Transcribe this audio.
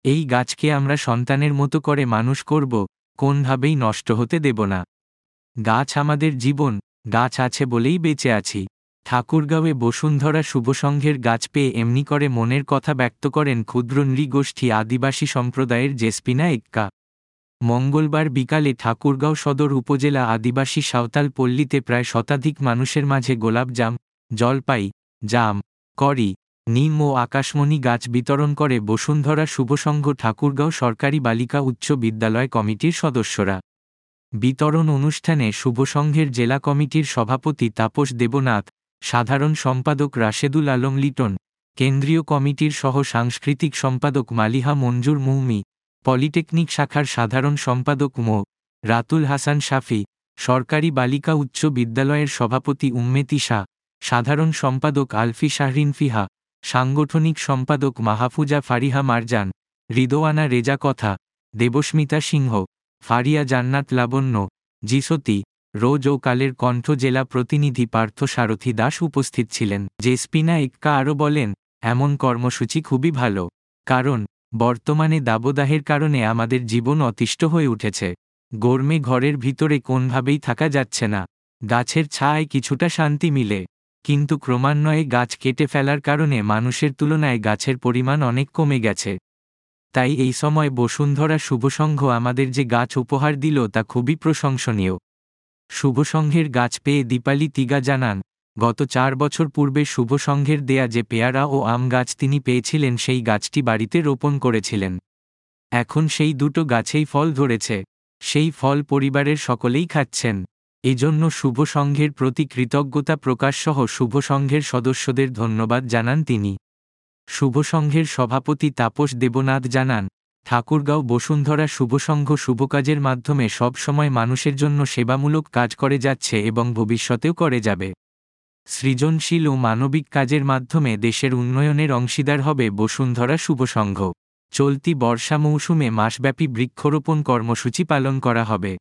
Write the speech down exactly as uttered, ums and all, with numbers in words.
এই গাছকে আমরা সন্তানের মতো করে মানুষ করব, কোনভাবেই নষ্ট হতে দেব না। গাছ আমাদের জীবন, গাছ আছে বলেই বেঁচে আছি। ঠাকুরগাঁওয়ে বসুন্ধরা শুভসংঘের গাছ পেয়ে এমনি করে মনের কথা ব্যক্ত করেন ক্ষুদ্র নৃগোষ্ঠী আদিবাসী সম্প্রদায়ের জেসপিনা এক্কা। মঙ্গলবার বিকালে ঠাকুরগাঁও সদর উপজেলা আদিবাসী সাঁওতাল পল্লীতে প্রায় শতাধিক মানুষের মাঝে গোলাপজাম, জলপাই, জাম, করি, নিম ও আকাশমণি গাছ বিতরণ করে বসুন্ধরা শুভসংঘ ঠাকুরগাঁও সরকারি বালিকা উচ্চ বিদ্যালয় কমিটির সদস্যরা। বিতরণ অনুষ্ঠানে শুভসংঘের জেলা কমিটির সভাপতি তাপস দেবনাথ, সাধারণ সম্পাদক রাশেদুল আলম লিটন, কেন্দ্রীয় কমিটির সহ সাংস্কৃতিক সম্পাদক মালিহা মঞ্জুর মুহমি, পলিটেকনিক শাখার সাধারণ সম্পাদক মো. রাতুল হাসান শাফি, সরকারি বালিকা উচ্চ বিদ্যালয়ের সভাপতি উম্মেতি শাহ, সাধারণ সম্পাদক আলফি শাহরিন ফিহা, সাংগঠনিক সম্পাদক মাহফুজা ফারিহা মারজান, রিদোয়ানা রেজা কথা, দেবস্মিতা সিংহ, ফারিয়া জান্নাত লাবণ্য, জিসতি, রোজ ও কালের কণ্ঠ জেলা প্রতিনিধি পার্থ সারথী দাস উপস্থিত ছিলেন। জেসপিনা এক্কা আরও বলেন, এমন কর্মসূচি খুবই ভালো। কারণ বর্তমানে দাবদাহের কারণে আমাদের জীবন অতিষ্ঠ হয়ে উঠেছে। গরমে ঘরের ভিতরে কোনভাবেই থাকা যাচ্ছে না। গাছের ছায়ায় কিছুটা শান্তি মিলে, কিন্তু ক্রমান্বয়ে গাছ কেটে ফেলার কারণে মানুষের তুলনায় গাছের পরিমাণ অনেক কমে গেছে। তাই এই সময় বসুন্ধরা শুভসংঘ আমাদের যে গাছ উপহার দিল তা খুবই প্রশংসনীয়। শুভসংঘের গাছ পেয়ে দীপালি তিগা জানান, গত চার বছর পূর্বে শুভসংঘের দেয়া যে পেয়ারা ও আম গাছ তিনি পেয়েছিলেন সেই গাছটি বাড়িতে রোপণ করেছিলেন। এখন সেই দুটো গাছেই ফল ধরেছে। সেই ফল পরিবারের সকলেই খাচ্ছেন। এজন্য শুভসংঘের প্রতি কৃতজ্ঞতা প্রকাশসহ শুভসংঘের সদস্যদের ধন্যবাদ জানান তিনি। শুভসংঘের সভাপতি তাপস দেবনাথ জানান, ঠাকুরগাঁও বসুন্ধরা শুভসংঘ শুভকাজের মাধ্যমে সব সময় মানুষের জন্য সেবামূলক কাজ করে যাচ্ছে এবং ভবিষ্যতেও করে যাবে। সৃজনশীল ও মানবিক কাজের মাধ্যমে দেশের উন্নয়নের অংশীদার হবে বসুন্ধরা শুভসংঘ। চলতি বর্ষা মৌসুমে মাসব্যাপী বৃক্ষরোপণ কর্মসূচি পালন করা হবে।